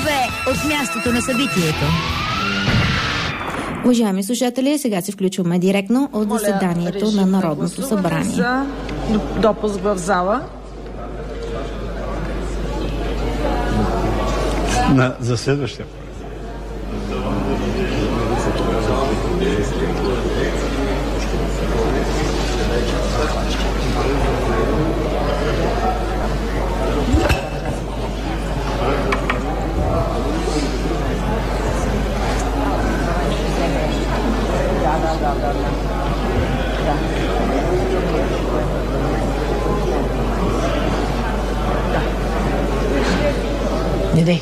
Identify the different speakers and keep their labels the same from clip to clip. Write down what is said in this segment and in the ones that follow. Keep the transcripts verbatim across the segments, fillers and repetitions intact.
Speaker 1: Клипове от мястото на събитието.
Speaker 2: Уважаеми слушатели, сега се включваме директно от заседанието на Народното събрание.
Speaker 3: За допуск в зала.
Speaker 4: На, за следващия.
Speaker 3: Не дай.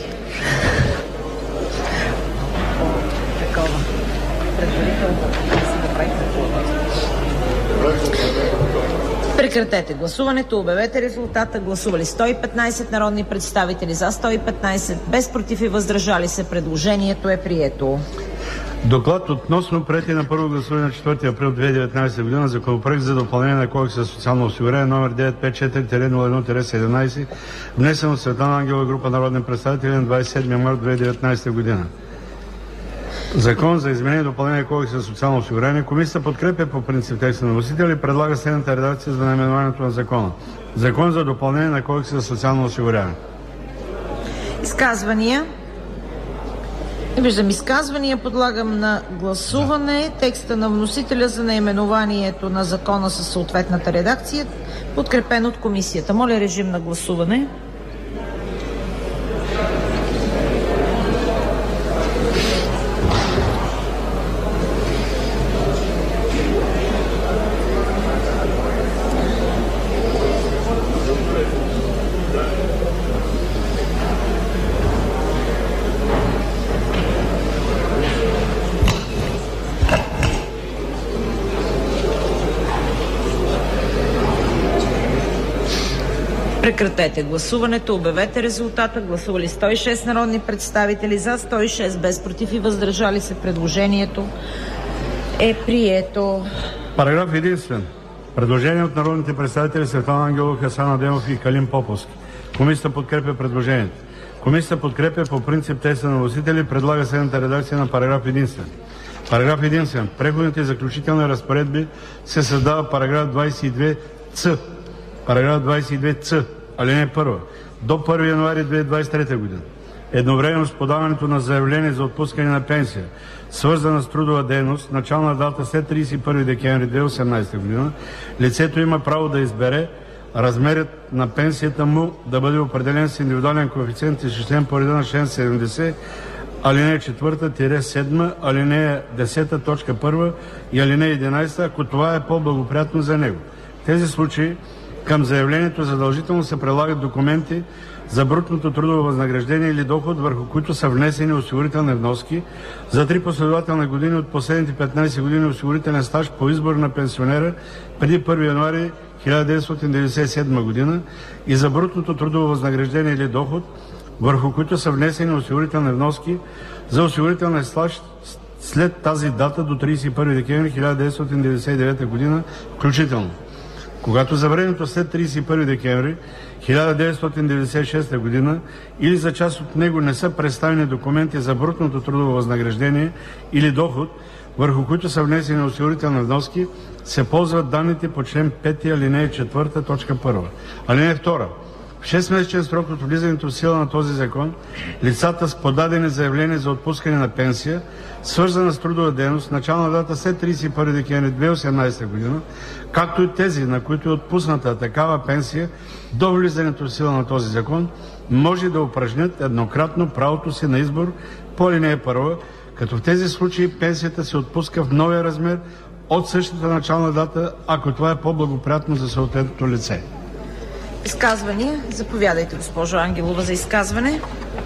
Speaker 3: Прекратете гласуването, обявете резултата. Гласували сто и петнайсет народни представители, за сто и петнайсет, без против и въздържали се. Предложението е прието.
Speaker 4: Доклад относно приетия на първо гласуване на четвърти април две хиляди и деветнайсета година Законопроект за допълнение на Кодекса за социално осигуряване номер деветстотин петдесет и четири нула едно седемнайсет, внесен от Светлана Ангелова и група народни представители на двадесет и седми март две хиляди и деветнайсета година. Закон за изменение и допълнение на Кодекса за социално осигуряване. Комисията подкрепя по принцип текста на вносителя и предлага следната редакция за наименованието на закона. Закон за допълнение на Кодекса за социално осигуряване.
Speaker 3: Изказвания? Не виждам изказвания. Подлагам на гласуване текста на вносителя за наименованието на закона със съответната редакция, подкрепен от комисията. Моля, режим на гласуване. Прекратете гласуването, обявете резултата. Гласували сто и шест народни представители, за сто и шест, без против и въздържали се. Предложението е прието.
Speaker 4: Параграф единствен. Предложение от народните представители Светлана Ангелова, Хасан Адемов и Калин Поповски. Комисията подкрепя предложението. Комисията подкрепя по принцип текста на вносителя и предлага следната редакция на параграф единствен. Параграф единствен. В преходните и заключителни разпоредби се създава параграф двадесет и две Ц. Параграф двадесет и две Ц. Алинея първа. До първи януари две хиляди и двадесет и трета година, едновременно с подаването на заявление за отпускане на пенсия, свързана с трудова дейност, начална дата след тридесет и първи декември две хиляди и осемнайсета година, лицето има право да избере размерът на пенсията му да бъде определен с индивидуален коефициент, изчислен по реда на член седемдесет, алинея четвърта - седма, алинея десета, точка първа и алинея единайсета, ако това е по-благоприятно за него. В тези случаи към заявлението задължително се прилагат документи за брутното трудово възнаграждение или доход, върху които са внесени осигурителни вноски за три последователни години от последните петнайсет години осигурителен стаж по избор на пенсионера преди първи януари хиляда деветстотин деветдесет и седма година и за брутното трудово възнаграждение или доход, върху които са внесени осигурителни вноски за осигурителен стаж след тази дата до тридесет и първи декември хиляда деветстотин деветдесет и девета година включително. Когато за времето след тридесет и първи декември хиляда деветстотин деветдесет и шеста година или за част от него не са представени документи за брутното трудово възнаграждение или доход, върху които са внесени осигурителни вноски, се ползват данните по член пети, алинея четвърта, точка първа. Алинея втора. В шестмесечен срок от влизането в сила на този закон, лицата с подадени заявления за отпускане на пенсия, свързана с трудова дейност, начална дата след тридесет и първи декември две хиляди и осемнайсета година, както и тези, на които е отпусната такава пенсия до влизането в сила на този закон, може да упражнят еднократно правото си на избор по алинея първа, като в тези случаи пенсията се отпуска в новия размер от същата начална дата, ако това е по-благоприятно за съответното лице.
Speaker 3: Изказвания? Заповядайте, госпожо Ангелова, за изказване.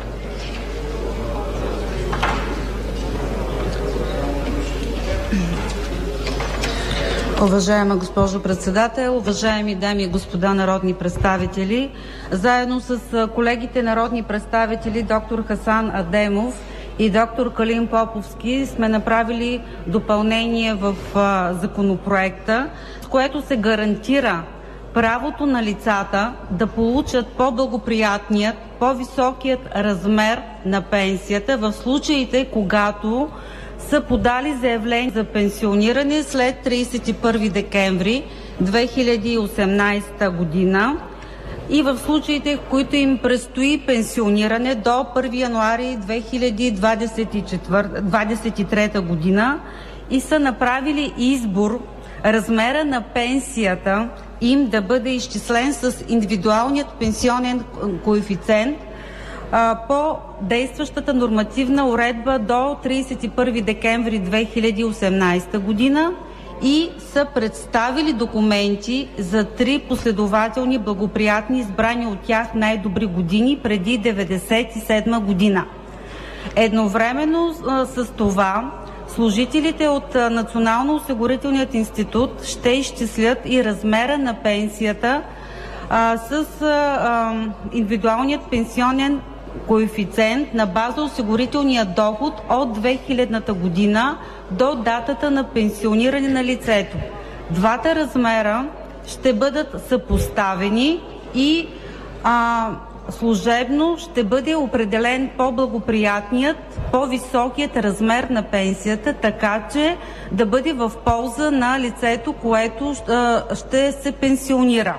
Speaker 5: Уважаема госпожо председател, уважаеми дами и господа народни представители, заедно с колегите народни представители доктор Хасан Адемов и доктор Калин Поповски сме направили допълнение в законопроекта, с което се гарантира правото на лицата да получат по-благоприятният по-високият размер на пенсията в случаите, когато са подали заявление за пенсиониране след тридесет и първи декември две хиляди и осемнадесета година и в случаите, в които им предстои пенсиониране до първи януари две хиляди двадесет и трета година и са направили избор размера на пенсията им да бъде изчислен с индивидуалният пенсионен коефициент а, по действащата нормативна уредба до тридесет и първи декември две хиляди и осемнадесета година и са представили документи за три последователни благоприятни избрани от тях най-добри години преди деветдесет и седма година. Едновременно а, с това служителите от Национално-осигурителният институт ще изчислят и размера на пенсията а, с а, индивидуалният пенсионен коефициент на база осигурителния доход от две хилядната година до датата на пенсиониране на лицето. Двата размера ще бъдат съпоставени и а, служебно ще бъде определен по-благоприятният, по-високият размер на пенсията, така че да бъде в полза на лицето, което ще се пенсионира.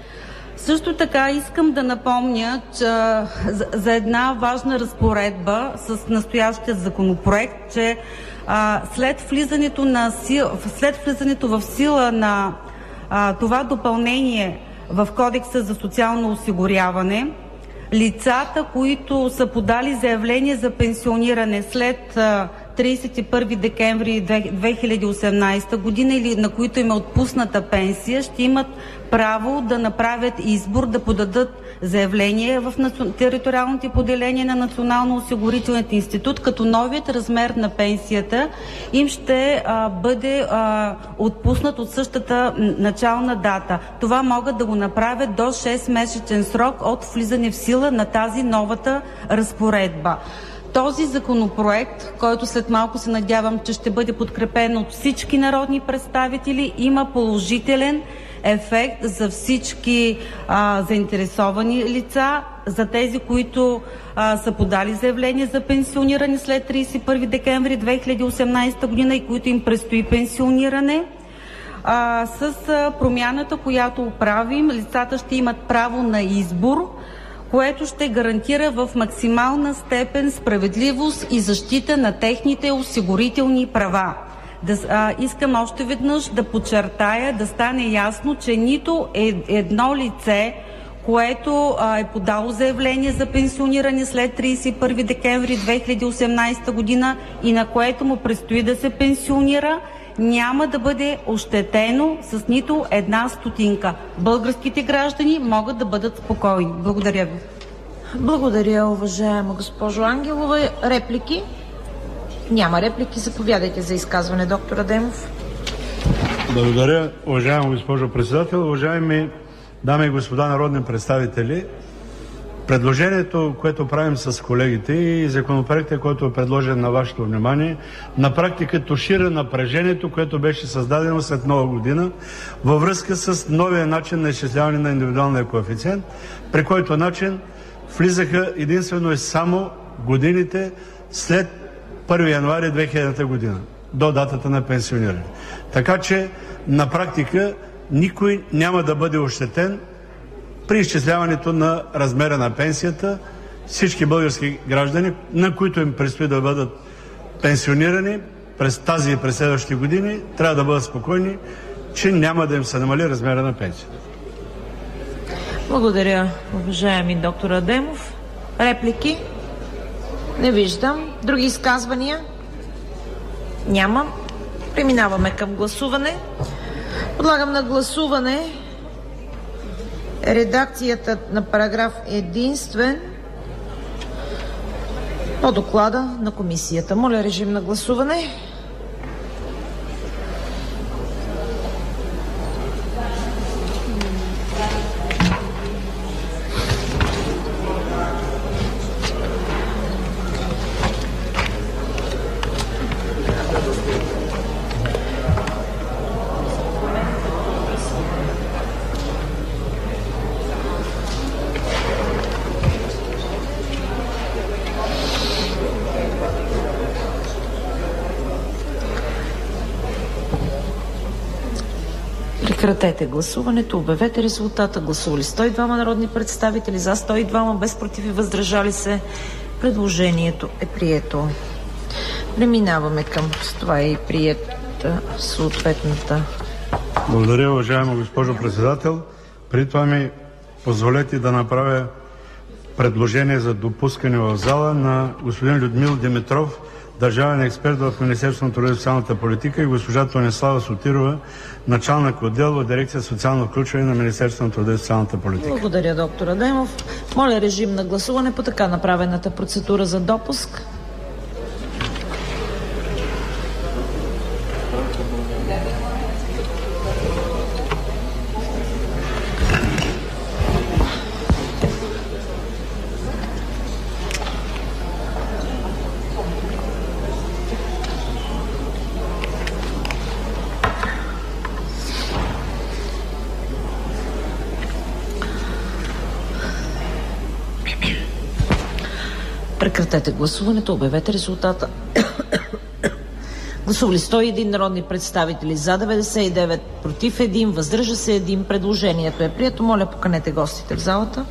Speaker 5: Също така искам да напомня, че за една важна разпоредба с настоящия законопроект, че а, след, влизането на сил, след влизането в сила на а, това допълнение в Кодекса за социално осигуряване, лицата, които са подали заявление за пенсиониране след тридесет и първи декември две хиляди и осемнадесета година или на които им е отпусната пенсия, ще имат право да направят избор да подадат заявление в териториалните поделения на Национално-осигурителният институт, като новият размер на пенсията им ще а, бъде а, отпуснат от същата начална дата. Това могат да го направят до шестмесечен срок от влизане в сила на тази новата разпоредба. Този законопроект, който след малко се надявам, че ще бъде подкрепен от всички народни представители, има положителен ефект за всички а, заинтересовани лица, за тези, които а, са подали заявление за пенсиониране след тридесет и първи декември две хиляди и осемнадесета година и които им предстои пенсиониране. А, с а, промяната, която правим, лицата ще имат право на избор, което ще гарантира в максимална степен справедливост и защита на техните осигурителни права. Да, а, искам още веднъж да подчертая, да стане ясно, че нито е, едно лице, което а, е подало заявление за пенсиониране след тридесет и първи декември две хиляди и осемнадесета година и на което му предстои да се пенсионира, няма да бъде ощетено с нито една стотинка. Българските граждани могат да бъдат спокойни. Благодаря ви.
Speaker 3: Благодаря, уважаема госпожо Ангелова. Реплики? Няма реплики. Заповядайте за изказване, доктор Адемов.
Speaker 4: Благодаря, уважаема госпожо председател. Уважаеми дами и господа народни представители, предложението, което правим с колегите и законопроектът, който е предложен на вашето внимание, на практика тушира напрежението, което беше създадено след Нова година във връзка с новия начин на изчисляване на индивидуалния коефициент, при който начин влизаха единствено и само годините след първи януари две хилядната година, до датата на пенсиониране. Така че на практика никой няма да бъде ощетен при изчисляването на размера на пенсията. Всички български граждани, на които им предстои да бъдат пенсионирани през тази и през следващите години, трябва да бъдат спокойни, че няма да им се намали размера на пенсията.
Speaker 3: Благодаря, уважаеми доктор Адемов. Реплики? Не виждам. Други изказвания? Няма. Преминаваме към гласуване. Подлагам на гласуване редакцията на параграф единствен по доклада на комисията. Моля, режим на гласуване. Прекратете гласуването, обявете резултата. Гласували сто и двама народни представители, за сто и двама, без против и въздържали се. Предложението е прието. Преминаваме към това и приета съответната.
Speaker 4: Благодаря, уважаема госпожо председател. Преди това ми позволете да направя предложение за допускане в зала на господин Людмил Димитров, държавен експерт в Министерството на труда и социалната политика, и госпожа Тонислава Сотирова, началник отдел в дирекция социално включване на Министерството на труда и социалната политика.
Speaker 3: Благодаря, доктор Адемов. Моля, режим на гласуване по така направената процедура за допуск. Прекратете гласуването, обявете резултата. Гласували сто и един народни представители, за деветдесет и девет, против един, въздържа се един. Предложението е прието. Моля, поканете гостите в залата.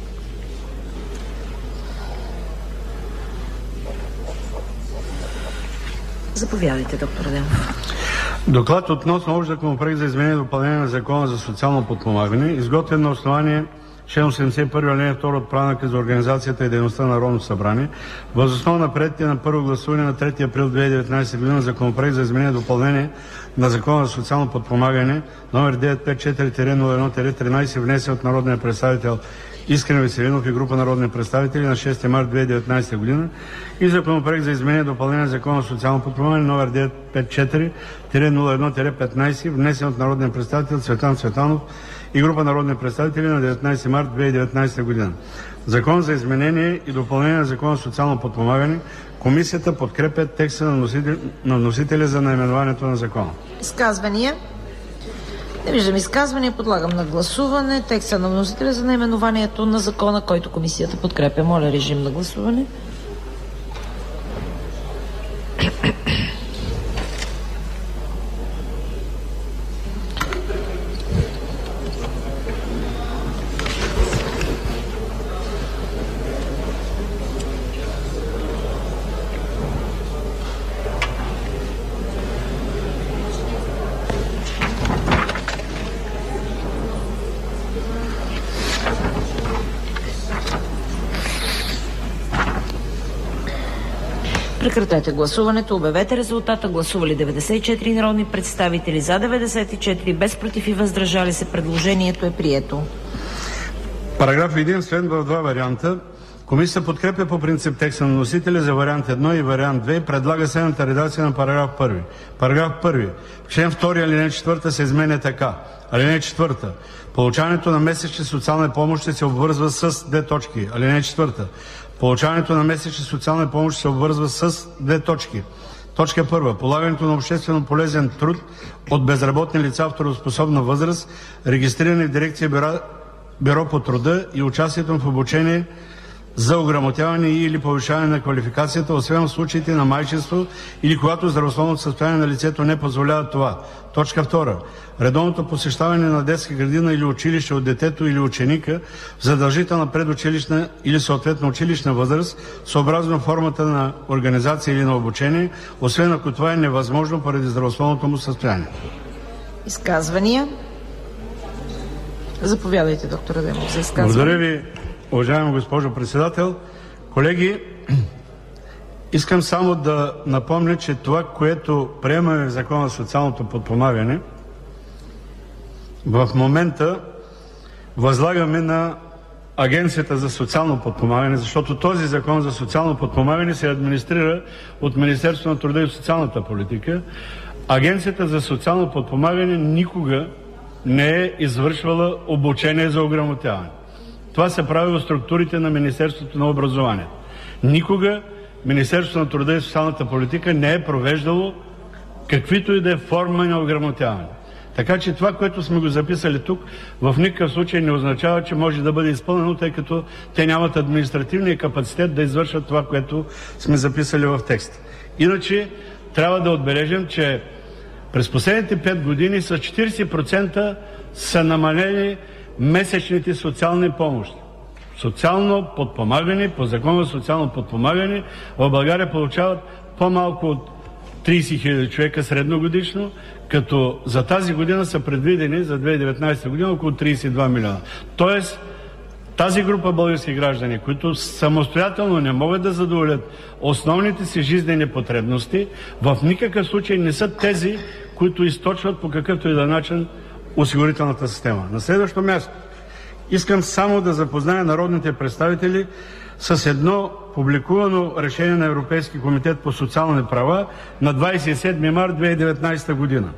Speaker 3: Заповядайте, доктор Адемов.
Speaker 4: Доклад относно общ законопроект за изменение и допълнение на Закона за социално подпомагане, изготвен на основание член осемдесет и първи, алинея втора от Правилника за организацията и дейността на Народното събрание, въз основа на приетия на първо гласуване на трети април две хиляди и деветнадесета година Законопроект за изменение и допълнение на Закона за социално подпомагане, номер деветстотин петдесет и четири нула едно тринадесет, внесен от народния представител Искрен Веселинов и група народни представители на шести март две хиляди и деветнадесета година, и Законопроект за изменение и допълнение на Закона за социално подпомагане, номер деветстотин петдесет и четири нула едно петнадесет, внесен от народния представител Цветан Цветанов и група народни представители на деветнадесети март две хиляди и деветнадесета година. Закон за изменение и допълнение на Закона за социално подпомагане. Комисията подкрепя текста на вносителя, на вносителя за наименованието на закона.
Speaker 3: Изказвания? Не виждам изказвания. Подлагам на гласуване текста на вносителя за наименованието на закона, който комисията подкрепя. Моля, режим на гласуване. Прекратете гласуването, обявете резултата. Гласували деветдесет и четири народни представители, за деветдесет и четири, без против и въздържали се. Предложението е прието.
Speaker 4: Параграф единствен в два варианта. Комисията подкрепя по принцип текста на вносителя за вариант едно и вариант две и предлага следната редакция на параграф първи. Параграф първи. В член втори, алинея четвърта се изменя така. Алинея четвърта. Получаването на месечни социални помощи се обвързва с две точки. Алинея четвърта. Получаването на месечни социални помощи се обвързва с две точки. Точка първа. Полагането на обществено полезен труд от безработни лица в трудоспособна възраст, регистрирани в дирекция бюро, бюро по труда, и участието в обучение за ограмотяване и или повишаване на квалификацията, освен в случаите на майчинство или когато здравословното състояние на лицето не позволява това. Точка втора. Редовното посещаване на детска градина или училище от детето или ученика в задължителна предучилищна или съответно училищна възраст, съобразно формата на организация или на обучение, освен ако това е невъзможно поради здравословното му състояние.
Speaker 3: Изказвания? Заповядайте, доктор Адемов, за изказване.
Speaker 4: Благодаря ви, уважаема госпожо председател. Колеги, искам само да напомня, че това, което приемаме в Закона за социалното подпомагане, в момента възлагаме на Агенцията за социално подпомагане, защото този Закон за социално подпомагане се администрира от Министерството на труда и социалната политика. Агенцията за социално подпомагане никога не е извършвала обучение за ограмотяване. Това се прави в структурите на Министерството на образованието. Никога Министерството на труда и социалната политика не е провеждало каквито и да е форма на ограмотяване. Така че това, което сме го записали тук, в никакъв случай не означава, че може да бъде изпълнено, тъй като те нямат административния капацитет да извършат това, което сме записали в текста. Иначе трябва да отбележим, че През последните пет години с четиридесет процента са намалени месечните социални помощи. Социално подпомагане, по закон за социално подпомагане в България получават по-малко от тридесет хиляди човека средногодишно, като за тази година са предвидени за две хиляди и деветнадесета година около тридесет и два милиона. Тоест, тази група български граждани, които самостоятелно не могат да задоволят основните си жизнени потребности, в никакъв случай не са тези, които източват по какъвто и да начин осигурителната система. На следващо място, искам само да запозная народните представители с едно публикувано решение на Европейски комитет по социални права на двадесет и седми март две хиляди и деветнадесета година.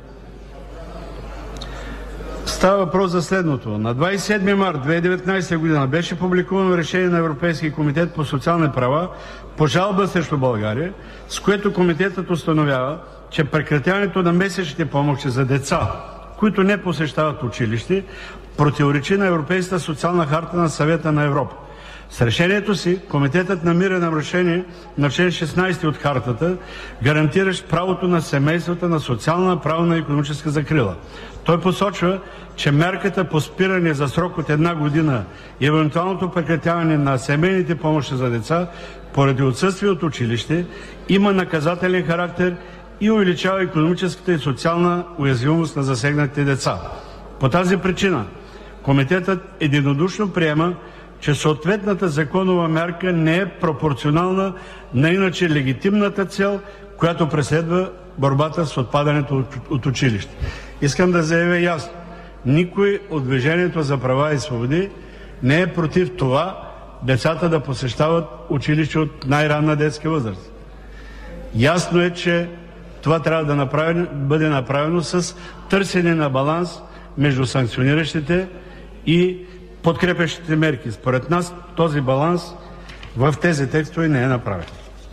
Speaker 4: Става въпрос за следното. На двадесет и седми март две хиляди и деветнадесета година беше публикувано решение на Европейския комитет по социални права по жалба срещу България, с което комитетът установява, че прекратяването на месечните помощи за деца, които не посещават училище, противоречи на Европейската социална харта на Съвета на Европа. С решението си комитетът намира нарушение на член шестнадесети от хартата, гарантиращ правото на семействата на социална, правна и икономическа закрила. Той посочва, че мярката по спиране за срок от една година и евентуалното прекратяване на семейните помощи за деца поради отсъствие от училище има наказателен характер и увеличава икономическата и социална уязвимост на засегнатите деца. По тази причина комитетът единодушно приема, че съответната законова мярка не е пропорционална на иначе легитимната цел, която преследва борбата с отпадането от, от училище. Искам да заявя ясно. Никой от Движението за права и свободи не е против това децата да посещават училище от най-ранна детска възраст. Ясно е, че това трябва да направи, бъде направено с търсене на баланс между санкциониращите и подкрепящите мерки. Според нас този баланс в тези текстове не е направен.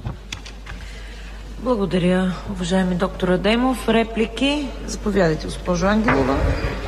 Speaker 3: Благодаря, уважаеми доктор Адемов. Реплики? Заповядайте, госпожо Ангелова.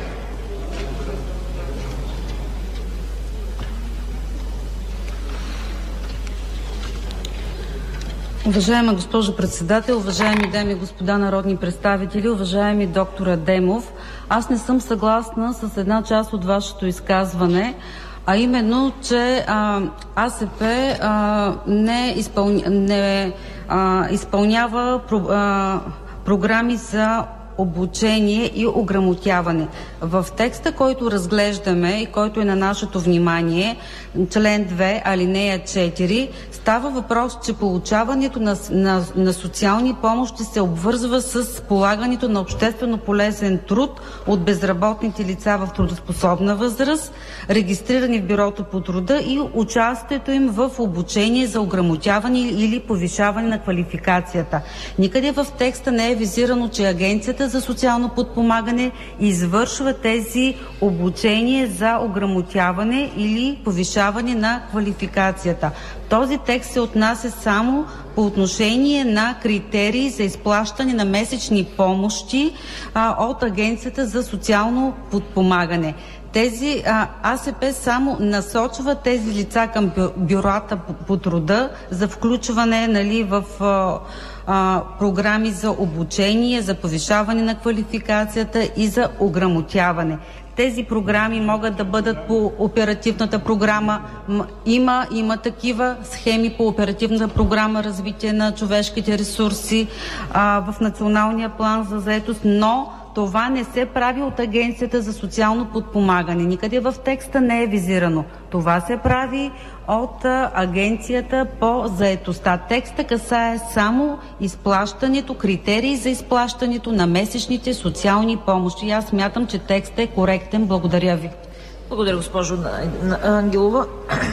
Speaker 5: Уважаема госпожо председател, уважаеми дами и господа народни представители, уважаеми доктор Адемов, аз не съм съгласна с една част от вашето изказване, а именно, че а, АСП а, не, изпълня, не а, изпълнява про, а, програми за обучение и ограмотяване. В текста, който разглеждаме и който е на нашето внимание, член две, алинея четири, става въпрос, че получаването на, на, на социални помощи се обвързва с полагането на обществено полезен труд от безработните лица в трудоспособна възраст, регистрирани в бюрото по труда, и участието им в обучение за ограмотяване или повишаване на квалификацията. Никъде в текста не е визирано, че Агенцията за социално подпомагане извършва тези обучения за ограмотяване или повишаване на квалификацията. Този текст се отнася само по отношение на критерии за изплащане на месечни помощи а, от Агенцията за социално подпомагане. Тези а, АСП само насочва тези лица към бюрата по, по труда за включване, нали, в а, а, програми за обучение, за повишаване на квалификацията и за ограмотяване. Тези програми могат да бъдат по оперативната програма. Има, има такива схеми по оперативната програма развитие на човешките ресурси а, в Националния план за заетост, но това не се прави от Агенцията за социално подпомагане. Никъде в текста не е визирано. Това се прави от Агенцията по заетостта. Текста касае само изплащането, критерии за изплащането на месечните социални помощи. Аз смятам, че текстът е коректен. Благодаря ви.
Speaker 3: Благодаря, госпожо Ангелова.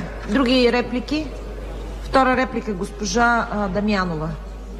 Speaker 3: Други реплики? Втора реплика, госпожа Дамянова.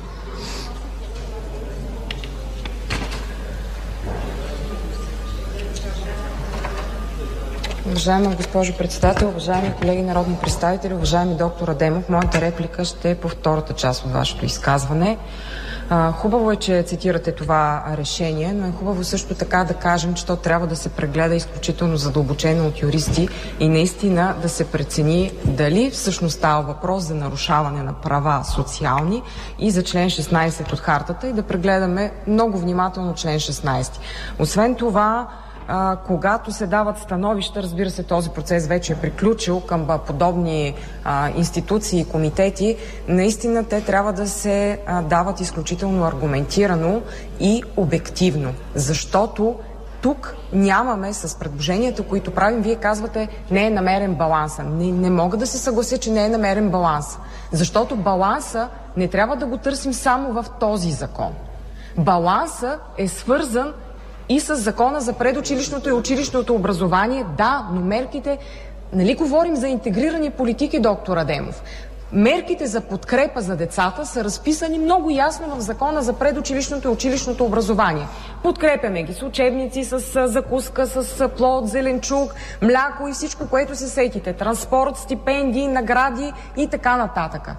Speaker 6: Уважаема госпожо председател, уважаеми колеги народни представители, уважаеми доктор Адемов, моята реплика ще е по втората част от вашето изказване. А, хубаво е, че цитирате това решение, но е хубаво също така да кажем, че то трябва да се прегледа изключително задълбочено от юристи и наистина да се прецени дали всъщност става въпрос за нарушаване на права социални и за член шестнайсет от хартата и да прегледаме много внимателно член шестнайсет. Освен това, А, когато се дават становища, разбира се, този процес вече е приключил към а, подобни а, институции и комитети, наистина те трябва да се а, дават изключително аргументирано и обективно, защото тук нямаме с предложенията, които правим, вие казвате, не е намерен баланса. Не, не мога да се съглася, че не е намерен баланс, защото баланса не трябва да го търсим само в този закон. Баланса е свързан и с закона за предучилищното и училищното образование, да, но мерките, нали говорим за интегрирани политики, доктор Адемов? Мерките за подкрепа за децата са разписани много ясно в закона за предучилищното и училищното образование. Подкрепяме ги с учебници, с закуска, с плод, зеленчук, мляко и всичко, което се сетите. Транспорт, стипендии, награди и така нататък.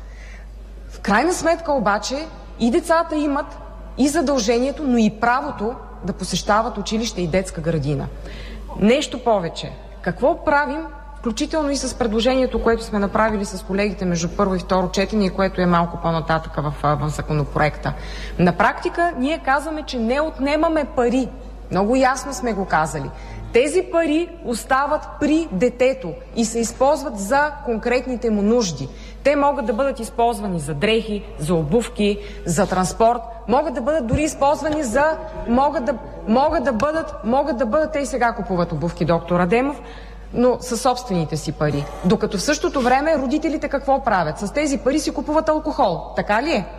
Speaker 6: В крайна сметка обаче и децата имат и задължението, но и правото да посещават училище и детска градина. Нещо повече. Какво правим, включително и с предложението, което сме направили с колегите между първо и второ четене, което е малко по-нататък в, в законопроекта? На практика ние казваме, че не отнемаме пари. Много ясно сме го казали. Тези пари остават при детето и се използват за конкретните му нужди. Те могат да бъдат използвани за дрехи, за обувки, за транспорт, могат да бъдат дори използвани за... Могат да, могат да бъдат... Могат да бъдат... Те и сега купуват обувки, доктор Адемов, но със собствените си пари. Докато в същото време родителите какво правят? С тези пари си купуват алкохол. Така ли е?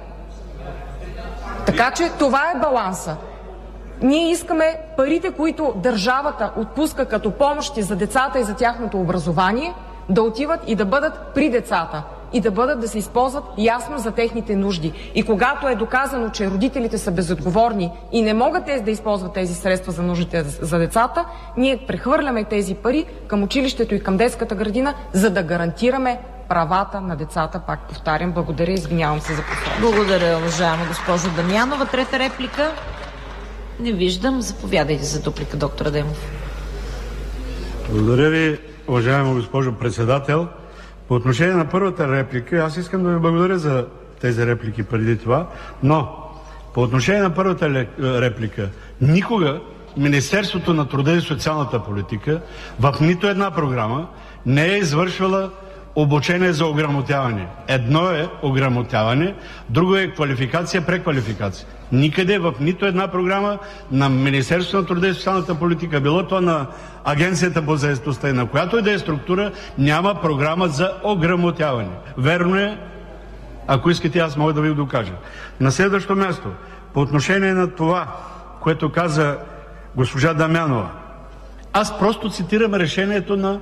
Speaker 6: Така че това е баланса. Ние искаме парите, които държавата отпуска като помощи за децата и за тяхното образование, да отиват и да бъдат при децата и да бъдат да се използват ясно за техните нужди. И когато е доказано, че родителите са безотговорни и не могат те да използват тези средства за нуждите за децата, ние прехвърляме тези пари към училището и към детската градина, за да гарантираме правата на децата. Пак повтарям, благодаря и извинявам се за повторение.
Speaker 3: Благодаря, уважаема госпожо Дамянова. Трета реплика? Не виждам. Заповядайте за дуплика, доктор Адемов.
Speaker 4: Благодаря ви, уважаема госпожо председател. По отношение на първата реплика, аз искам да ви благодаря за тези реплики преди това, но по отношение на първата реплика, никога Министерството на труда и социалната политика в нито една програма не е извършвала обучение за ограмотяване. Едно е ограмотяване, друго е квалификация, преквалификация. Никъде в нито една програма на Министерството на труда и социалната политика, било то на Агенцията по заетостта и на която и да е структура, няма програма за ограмотяване. Верно е, ако искате, аз мога да ви го докажа. На следващо място, по отношение на това, което каза госпожа Дамянова, аз просто цитирам решението на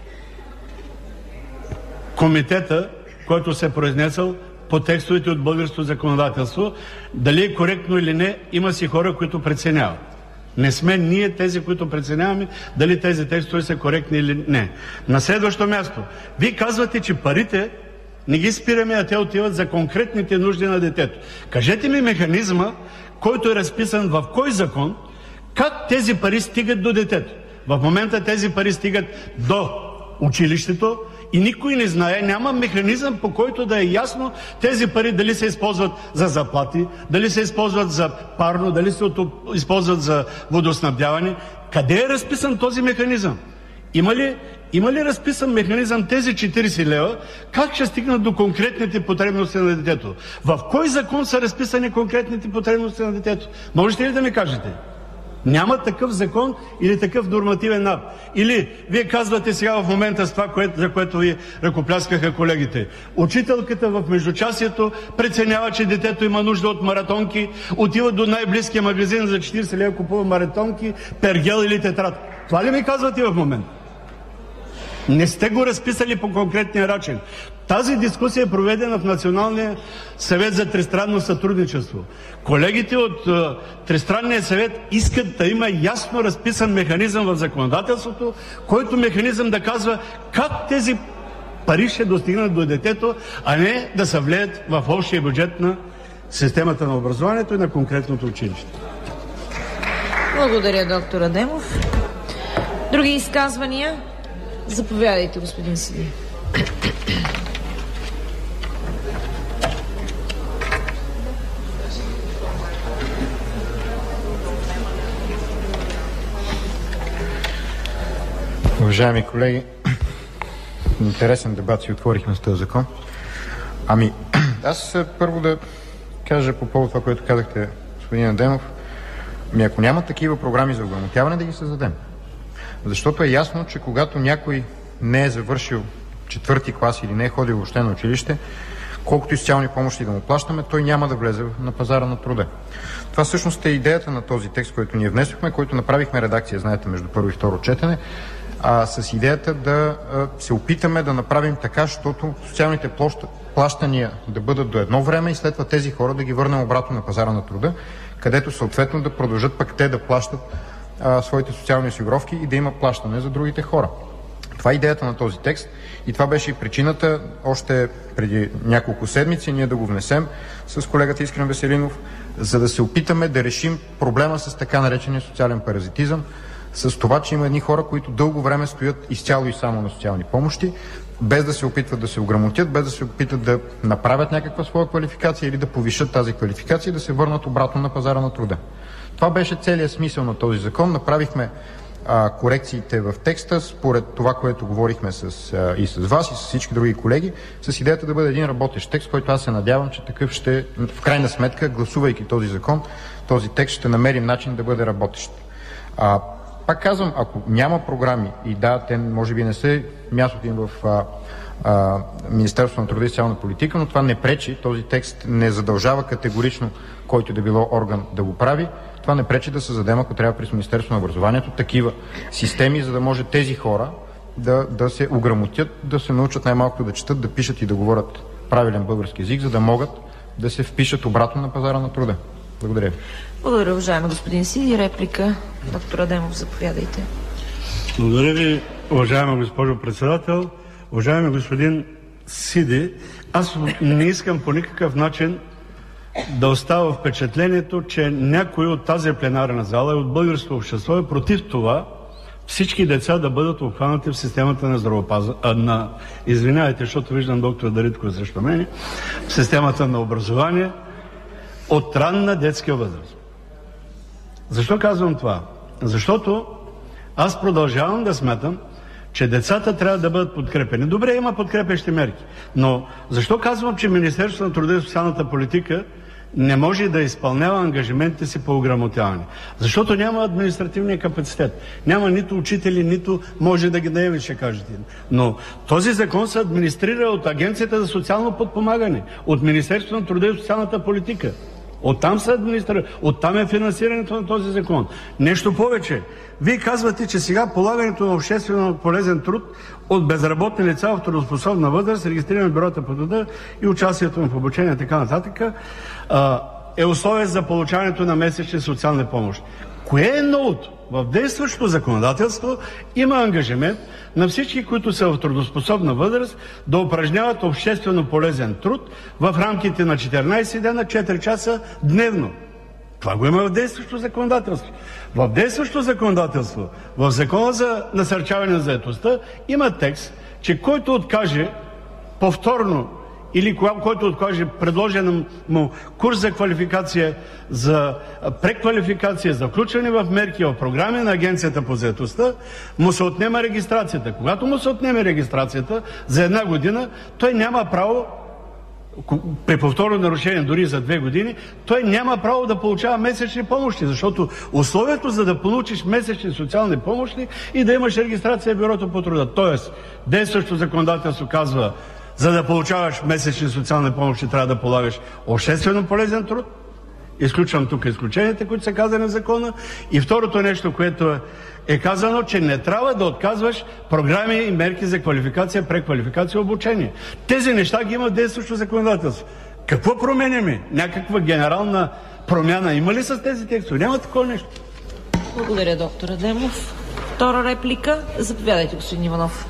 Speaker 4: комитета, който се е произнесъл по текстовете от българското законодателство. Дали е коректно или не, има си хора, които преценяват. Не сме ние тези, които преценяваме дали тези текстове са коректни или не. На следващо място, вие казвате, че парите не ги спираме, а те отиват за конкретните нужди на детето. Кажете ми механизма, който е разписан в кой закон, как тези пари стигат до детето. В момента тези пари стигат до училището и никой не знае, няма механизъм, по който да е ясно тези пари дали се използват за заплати, дали се използват за парно, дали се използват за водоснабдяване. Къде е разписан този механизъм? Има ли, има ли разписан механизъм тези четирийсет лева, как ще стигнат до конкретните потребности на детето? В кой закон са разписани конкретните потребности на детето? Можете ли да ми кажете? Няма такъв закон или такъв нормативен акт. Или вие казвате сега в момента с това, което, за което ви ръкопляскаха колегите. Учителката в междучасието преценява, че детето има нужда от маратонки, отива до най-близкия магазин за четирийсет лева, купува маратонки, пергел или тетрад. Това ли ми казвате в момента? Не сте го разписали по конкретния начин. Тази дискусия е проведена в Националния съвет за тристранно сътрудничество. Колегите от uh, Тристранния съвет искат да има ясно разписан механизъм в законодателството, който механизъм да казва как тези пари ще достигнат до детето, а не да се влеят в общия бюджет на системата на образованието и на конкретното училище.
Speaker 3: Благодаря, доктор Адемов. Други изказвания? Заповядайте, господин Сиди.
Speaker 7: Уважаеми колеги, интересен дебат си отворихме с този закон. Ами, аз първо да кажа по повод това, което казахте, господин Адемов. Ами, ако няма такива програми за ограмотяване, да ги създадем. Защото е ясно, че когато някой не е завършил четвърти клас или не е ходил въобще на училище, колкото и социални помощи да му плащаме, той няма да влезе на пазара на труда. Това всъщност е идеята на този текст, който ние внесохме, който направихме редакция, знаете, между първо и второ четене, а, с идеята да а, се опитаме да направим така, защото социалните площа, плащания да бъдат до едно време и след това тези хора да ги върнем обратно на пазара на труда, където съответно да продължат пък те да плащат а, своите социални осигуровки и да има плащане за другите хора. Това е идеята на този текст и това беше и причината още преди няколко седмици ние да го внесем с колегата Искрен Веселинов, за да се опитаме да решим проблема с така наречения социален паразитизъм, с това, че има едни хора, които дълго време стоят изцяло и само на социални помощи, без да се опитват да се ограмотят, без да се опитат да направят някаква своя квалификация или да повишат тази квалификация и да се върнат обратно на пазара на труда. Това беше целият смисъл на този закон. Направихме а, корекциите в текста според това, което говорихме с, а, и с вас, и с всички други колеги, с идеята да бъде един работещ текст, който аз се надявам, че такъв ще, в крайна сметка, гласувайки този закон, този текст ще намерим начин да бъде работещ. А, Пак казвам, ако няма програми и да, те може би не са мястото им в а, а, Министерството на труда и социална политика, но това не пречи, този текст не задължава категорично който да било орган да го прави, това не пречи да създадем, ако трябва през Министерството на образованието, такива системи, за да може тези хора да, да се ограмотят, да се научат най-малко да четат, да пишат и да говорят правилен български език, за да могат да се впишат обратно на пазара на труда. Благодаря ви.
Speaker 3: Благодаря, уважаеми господин Сиди. Реплика, доктор Адемов, заповядайте.
Speaker 4: Благодаря ви, уважаема госпожо председател. Уважаеми господин Сиди, аз не искам по никакъв начин да остава впечатлението, че някой от тази пленарна зала и от българското общество е против това всички деца да бъдат обхванати в системата на здравеопазване, на, извинявайте, защото виждам доктор Дариткова срещу мен, в системата на образование от ранна детска възраст. Защо казвам това? Защото аз продължавам да смятам, че децата трябва да бъдат подкрепени. Добре, има подкрепещи мерки, но защо казвам, че Министерството на труда и социалната политика не може да изпълнява ангажиментите си по ограмотяване? Защото няма административния капацитет. Няма нито учители, нито може да ги наеме, ще кажете. Но този закон се администрира от Агенцията за социално подпомагане, от Министерството на труда и социалната политика. Оттам се администрира, оттам е финансирането на този закон. Нещо повече. Вие казвате, че сега полагането на обществено полезен труд от безработни лица в трудоспособна възраст, регистрирани в бюрата по труда и участието в обучение и така нататък, е условие за получаването на месечни социални помощи. Кое е новото? В действащото законодателство има ангажимент на всички, които са в трудоспособна възраст, да упражняват обществено полезен труд в рамките на четиринайсет дена, четири часа дневно. Това го има в действащото законодателство. В действащото законодателство, в Закона за насърчаване на заетостта, има текст, че който откаже повторно или който откаже предложен му курс за квалификация, за преквалификация, за включване в мерки, в програми на Агенцията по заетостта, му се отнема регистрацията. Когато му се отнеме регистрацията за една година, той няма право, при повторно нарушение дори за две години, той няма право да получава месечни помощи, защото условието за да получиш месечни социални помощи и да имаш регистрация в бюрото по труда. Тоест, действащото законодателство казва, за да получаваш месечни социални помощи, трябва да полагаш обществено полезен труд. Изключвам тук изключенията, които са казани в закона. И второто нещо, което е, е казано, че не трябва да отказваш програми и мерки за квалификация, преквалификация, обучение. Тези неща ги има в действащо законодателство. Какво променяме? Някаква генерална промяна има ли с тези текстове? Няма такова нещо.
Speaker 3: Благодаря, доктор Адемов. Втора реплика. Заповядайте, господин Иванов.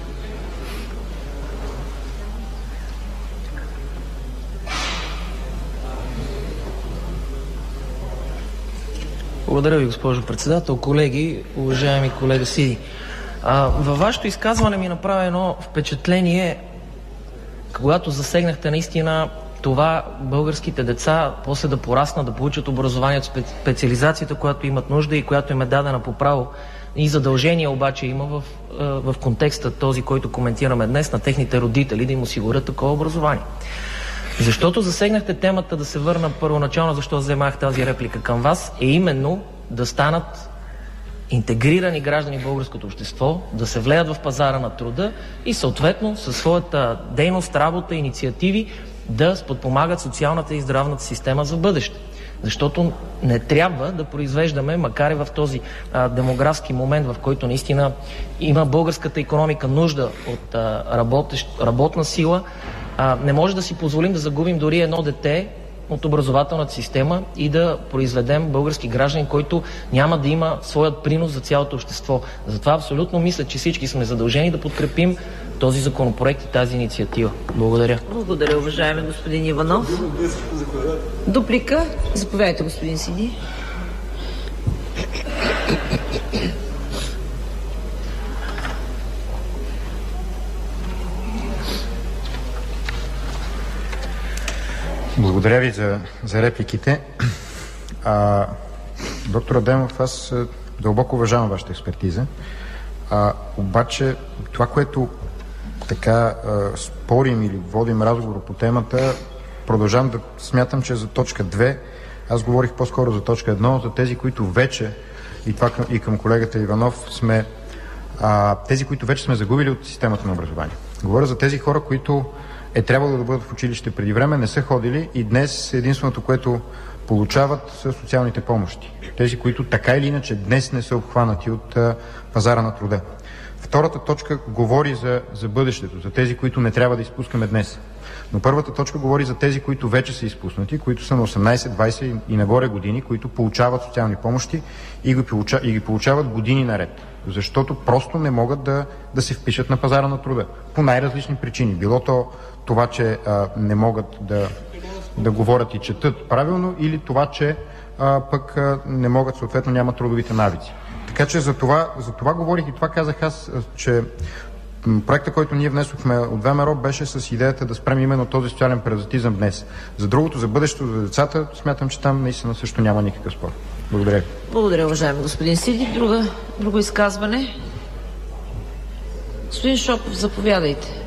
Speaker 8: Благодаря ви, госпожо председател. Колеги, уважаеми колега Сиди, а, във вашето изказване ми направи едно впечатление, когато засегнахте наистина това българските деца после да пораснат, да получат образование от специализацията, която имат нужда и която им е дадена по право. И задължение обаче има в, в контекста този, който коментираме днес, на техните родители да им осигурят такова образование. Защото засегнахте темата, да се върна първоначално, защо вземах тази реплика към вас, е именно да станат интегрирани граждани в българското общество, да се влеят в пазара на труда и съответно със своята дейност, работа, инициативи да подпомагат социалната и здравната система за бъдеще. Защото не трябва да произвеждаме, макар и в този а, демографски момент, в който наистина има българската икономика нужда от а, работещ, работна сила, а, не може да си позволим да загубим дори едно дете от образователната система и да произведем български гражданин, който няма да има своят принос за цялото общество. Затова абсолютно мисля, че всички сме задължени да подкрепим този законопроект и тази инициатива. Благодаря.
Speaker 3: Благодаря, уважаеми господин Иванов. Дуплика? Заповядайте, господин Сиди.
Speaker 7: Благодаря ви за, за репликите. А, доктор Адемов, аз дълбоко уважавам вашата експертиза. А, обаче това, което така а, спорим или водим разговор по темата, продължавам да смятам, че за точка две, аз говорих по-скоро за точка едно, за тези, които вече, и това към, и към колегата Иванов, сме а, тези, които вече сме загубили от системата на образование. Говоря за тези хора, които е трябвало да бъдат в училище преди време, не са ходили и днес единственото, което получават, са социалните помощи. Тези, които така или иначе днес не са обхванати от а, пазара на труда. Втората точка говори за, за бъдещето, за тези, които не трябва да изпускаме днес. Но първата точка говори за тези, които вече са изпуснати, които са на осемнайсет, двайсет и нагоре години, които получават социални помощи и ги, получа, и ги получават години наред. Защото просто не могат да, да се впишат на пазара на труда. По най-различни причини. Било то това, че а, не могат да, да говорят и четат правилно, или това, че а, пък а, не могат, съответно нямат трудовите навици. Така че за това, за това говорих и това казах аз, че проектът, който ние внесохме от ВМРО, беше с идеята да спрем именно този социален паразитизъм днес. За другото, за бъдещето, за децата, смятам, че там наистина също няма никакъв спор. Благодаря.
Speaker 3: Благодаря, уважаеми господин Сиди. Друга, друго изказване? Господин Шопов, заповядайте.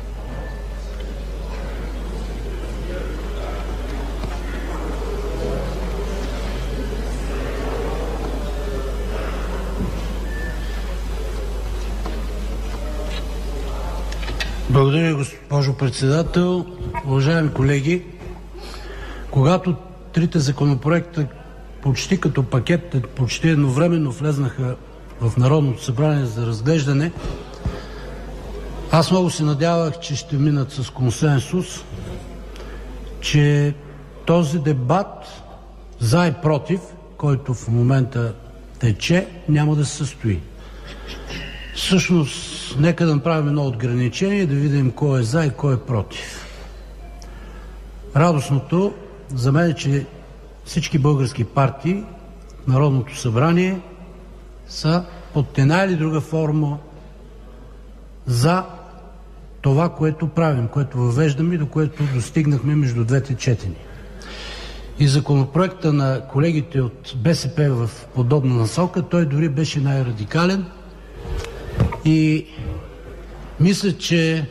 Speaker 9: Благодаря, госпожо председател. Уважаеми колеги, когато трите законопроекта почти като пакет, почти едновременно влезнаха в Народното събрание за разглеждане, аз много се надявах, че ще минат с консенсус, че този дебат за и против, който в момента тече, няма да се състои. Всъщност, нека да направим едно отграничение, да видим кой е за и кой е против. Радостното за мен е, че всички български партии в Народното събрание са под една или друга форма за това, което правим, което въвеждаме и до което достигнахме между двете четения. И законопроекта на колегите от БСП в подобна насока, той дори беше най-радикален. И мисля, че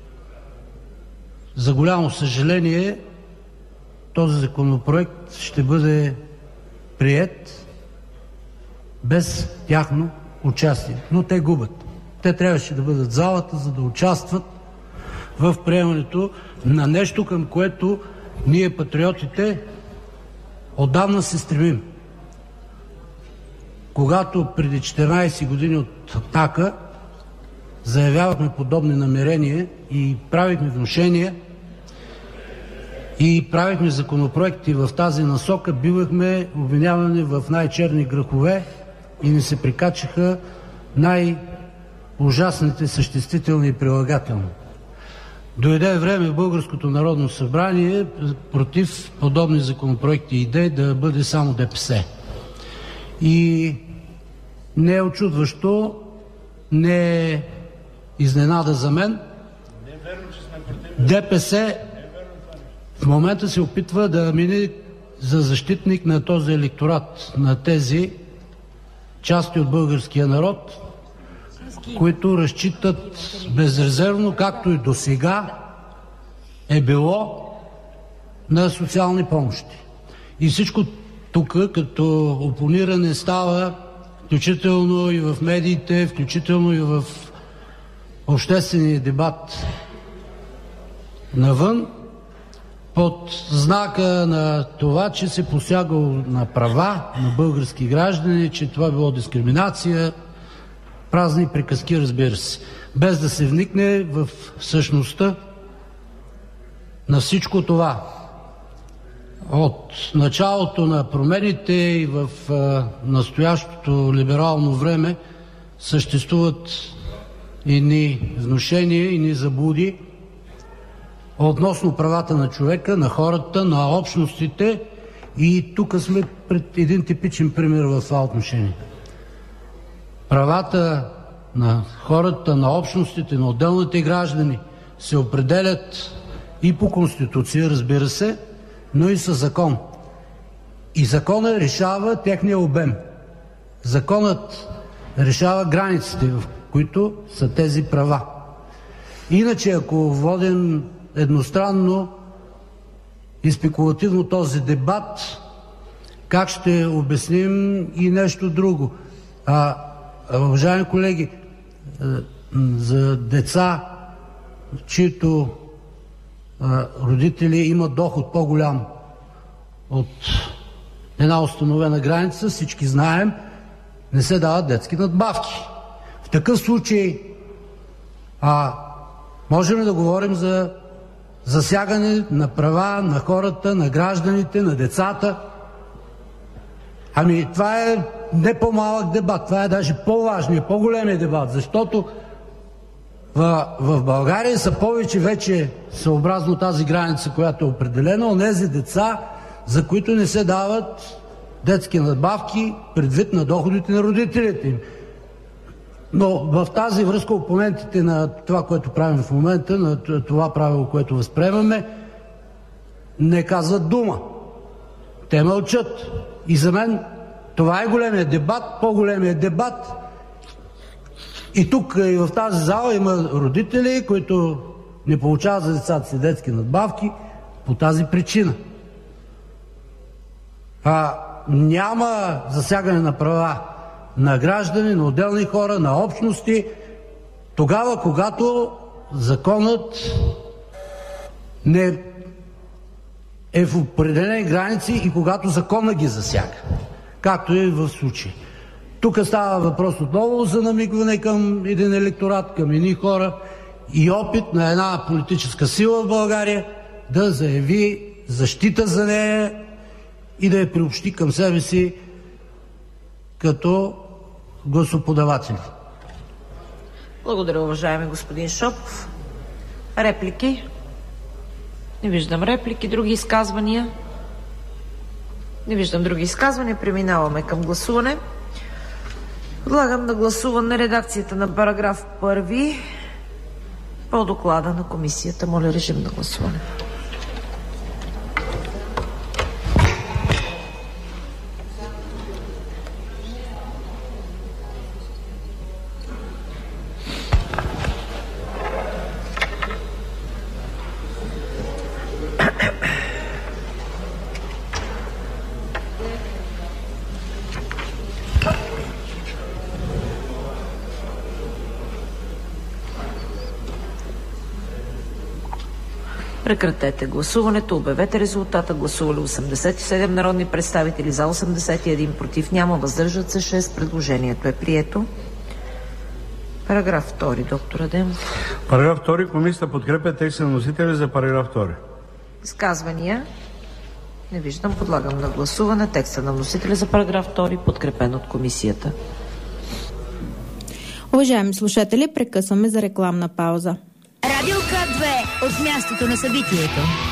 Speaker 9: за голямо съжаление този законопроект ще бъде приет без тяхно участие. Но те губят. Те трябваше да бъдат в залата, за да участват в приемането на нещо, към което ние, патриотите, отдавна се стремим. Когато преди четиринайсет години от „Атака“ заявявахме подобни намерения и правихме внушения и правихме законопроекти в тази насока, бивахме обвинявани в най-черни грехове и ни се прикачаха най-ужасните съществителни и прилагателни. Дойде време в Българското народно събрание против подобни законопроекти и идеи да бъде само ДПС. И не е очудващо, не е изненада за мен. ДПС в момента се опитва да мине за защитник на този електорат, на тези части от българския народ, които разчитат безрезервно, както и досега е било, на социални помощи. И всичко тук като опониране става, включително и в медиите, включително и в обществения дебат навън, под знака на това, че се посягало на права на български граждани, че това било дискриминация, празни приказки, разбира се, без да се вникне в същността на всичко това. От началото на промените и в а, настоящото либерално време съществуват едни внушения, едни заблуди относно правата на човека, на хората, на общностите, и тук сме пред един типичен пример в това отношение. Правата на хората, на общностите, на отделните граждани се определят и по Конституция, разбира се, но и със закон. И законът решава техния обем. Законът решава границите, в които са тези права. Иначе, ако водим едностранно и спекулативно този дебат, как ще обясним и нещо друго? А, уважаеми колеги, за деца, чието а, родители имат доход по-голям от една установена граница, всички знаем, не се дават детски надбавки. В такъв случай а, можем да говорим за засягане на права на хората, на гражданите, на децата. Ами това е не по-малък дебат, това е даже по-важният, по-големият дебат, защото в, в България са повече вече, съобразно тази граница, която е определена, онези деца, за които не се дават детски надбавки предвид на доходите на родителите им. Но в тази връзка опонентите на това, което правим в момента, на това правило, което възприемаме, не казват дума. Те мълчат. И за мен това е големият дебат, по-големият дебат. И тук, и в тази зала има родители, които не получават за децата си детски надбавки по тази причина. А, няма засягане на права на граждани, на отделни хора, на общности, тогава, когато законът не е в определени граници и когато законът ги засяга, както е в случая. Тук става въпрос отново за намигване към един електорат, към едни хора и опит на една политическа сила в България да заяви защита за нея и да я приобщи към себе си като гласоподаватели.
Speaker 3: Благодаря, уважаеми господин Шопов. Реплики? Не виждам реплики. Други изказвания? Не виждам други изказвания. Преминаваме към гласуване. Подлагам на гласуване редакцията на параграф първи по доклада на комисията. Моля, режим на гласуване. Прекратете гласуването. Обявете резултата. Гласували осемдесет и седем народни представители, за осемдесет и един, против няма, въздържат се шест. Предложението е прието. Параграф втори, доктор Адемов.
Speaker 4: Параграф втори. Комисията подкрепя текста на вносителя за параграф втори.
Speaker 3: Изказвания? Не виждам. Подлагам на гласуване текста на вносителя за параграф втори, подкрепен от комисията.
Speaker 2: Уважаеми слушатели, прекъсваме за рекламна пауза.
Speaker 1: Радио К две от мястото на събитието.